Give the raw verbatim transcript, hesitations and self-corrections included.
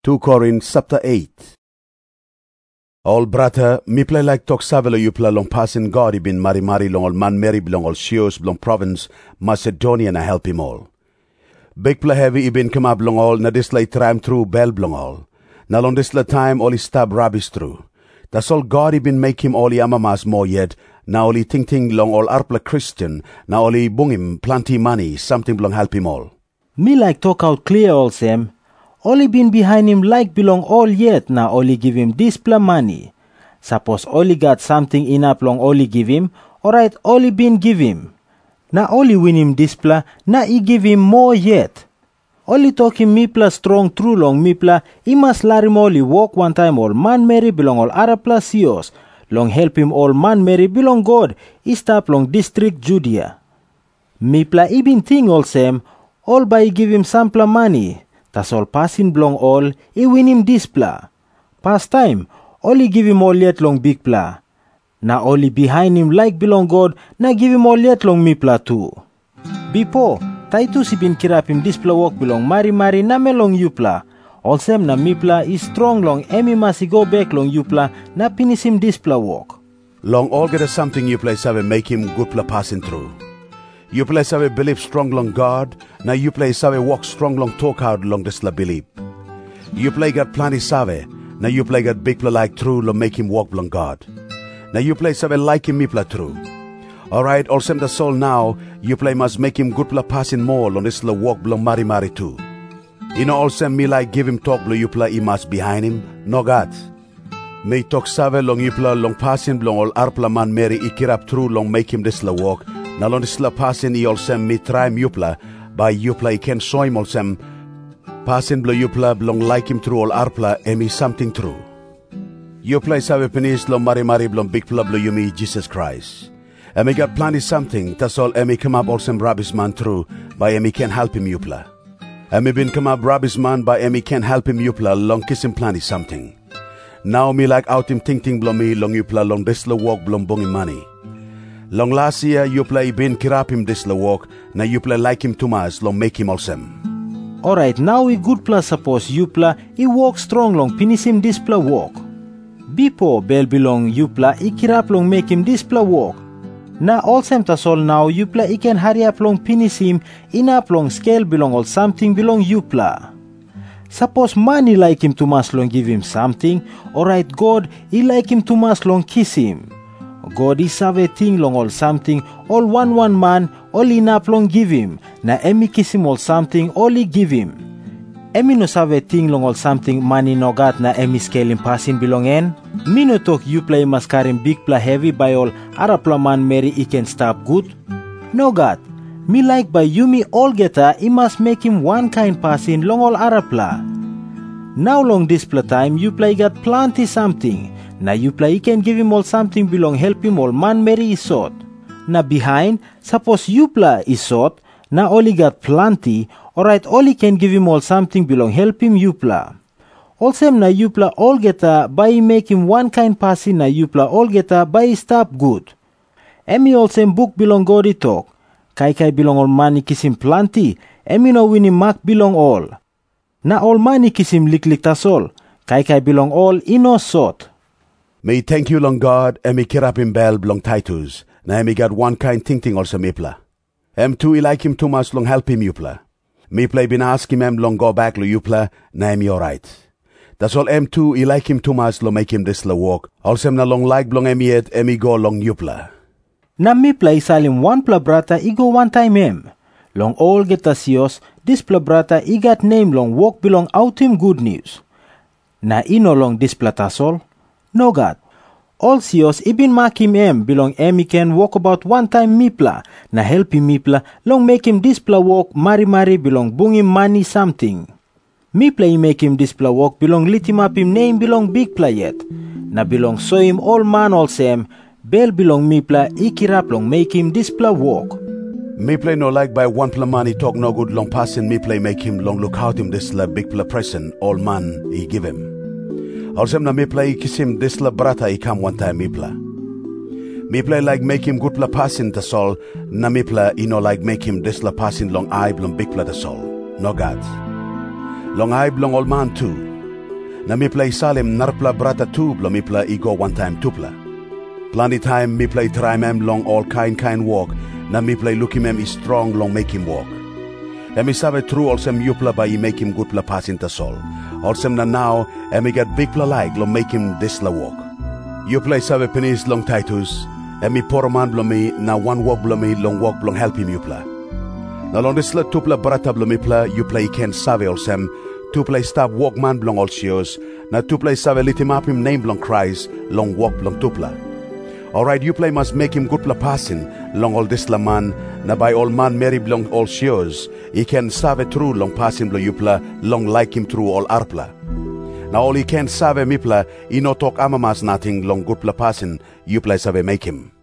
Second Corinthians chapter eight. All brother, me play like talk savelo you play long passing God he been mari mari long all man Mary belong all Shios belong province Macedonia and I help him all. Big play heavy he been come up long all na this late time through bell belong all. Na long this late time all he stab rubbish through. That's all God he been make him all he amamas more yet. Now all he ting ting long all arpla Christian. Now all he bung him plenty money something belong help him all. Me like talk out clear all Sam. Only been behind him like belong all yet, now only give him this pla money. Suppose only got something enough long only give him, alright only been give him. Now only win him this pla, now he give him more yet. Only talk him me pla strong true long me pla, he must let him only walk one time all man Mary belong all other pla sios. Long help him all man Mary belong God, he stop long district Judea. Me pla he been thing all same, all by he give him some pla money. Tas all passing belong all, he win him this pla. Past time, only give him all yet long big pla. Na only behind him like belong God, na give him all yet long me pla too. Before, Titus he been kirap him this pla walk belong mari mari na me long you pla. All same na me pla is strong long, emi must go back long you pla, na finish him this pla walk. Long all get a something you play save make him good pla passing through. You play save believe strong long God, now you play save walk strong long talk out long this la believe. You play got plenty save, now you play got big pla like true long make him walk long God. Now you play save like him me pla true. Alright, all same the soul now, you play must make him good pla passing more long this la walk long mari mari too. You know all same me like give him talk long you play he must behind him, no God. Me talk save long you play long passing long all arpla man Mary he kirap true long make him this la walk. Now on this la passing he all sem me try yupla by yupla he can show him all sem passing blo yupla belong like him through all arpla emi something true. Yupla is have penis lo mari mari blong big pla blo yumi Jesus Christ. Emi got plenty something that's all emi come up all sem rubbish man through by emi can help him yupla. Emi been come up rubbish man by emi can help him yupla long kiss him plenty something. Now me like out him ting ting blo me long yupla long this la walk blong bongi money. Long last year, you play been kirap him this la walk, now you play like him too much, long make him awesome. Alright, now we good pla suppose you pla, he walk strong long finish him this pla walk. Before bell belong you pla, he kirap long make him this pla walk. Now all same tas all now you pla, he can hurry up long finish him, in up long scale belong all something belong you pla. Suppose money like him too much long give him something, alright God, he like him too much long kiss him. God is have a thing long all something, all one one man, all enough long give him. Na emi kiss him all something, all he give him. Emi no have a thing long all something, money no got na emi scale him passing belong en. Me no talk you play must carry big pla heavy by all arapla man Mary he can stop good. No God, me like by you me all getter, he must make him one kind passing long all arapla. Now long this pla time you play got plenty something. Na you play he can give him all something belong help him all man Mary is sort. Na behind, suppose you play is sort, na only got plenty, alright only can give him all something belong help him you play. All same na you play all geta by make him one kind passing na you play all geta by stop good. Emi all same book belong God he talk. Kai kai belong all money kiss him plenty, emi no win him mark belong all. Na all money kiss him lik lik tas all, kai kai belong all in no sort. May thank you long God, emi kirap him bell long Titus. Na emi got one kind ting ting also me pla. Em too he like him too much long help him yupla. Me play been ask him em long go back lo yupla, na emi alright. That's all em too he like him too much lo make him this la walk. Also na long like blong emi yet emi go long yupla. Na me play salim one pla brata he go one time em. Long all get sios, this pla brata he got name long walk belong out him good news. Na ino long this pla tasol. No God. All sios ibin mark him em belong em he can walk about one time mipla. Na help him mipla long make him this pla walk mari mari belong bung him money something. Mipla he make him this pla walk belong lit him up him name belong big pla yet. Na belong so him all man all same. Bell belong mipla he kirap long make him this pla walk. Me play no like by one pla money talk no good long passing me play make him long look out him this la big pla present all man he give him. Also na me play kiss him this la brata he come one time me pla. Me play like make him good pla passing the soul, na me play you know like make him this la passing long eye blong big pla the soul. No God. Long eye blong all man too. Na mi play salim narpla brata tublo mi play ego one time tupla. Plenty time mi play try mem long all kind kind walk. Na mi play look him is strong long make him walk. Emi sabe true also yupla by he make him good pla pass into soul. Also na now emi get big pla like long make him this la walk. You play sabe penis long Titus. Emi poor man blo me na one walk blo me long walk long help him you play. Na long this la tupla brata blo me play you play can save also two play stop walk man blong all shows. Na two play save lit him up him name blong Christ long walk blong tupla. Alright you play must make him good pla passing long all this la man na by all man Mary blong all shows. He can save true long passing blong you play long like him through all arpla. Now all he can save mipla, he no talk amamas nothing long good pla passing, you play save make him.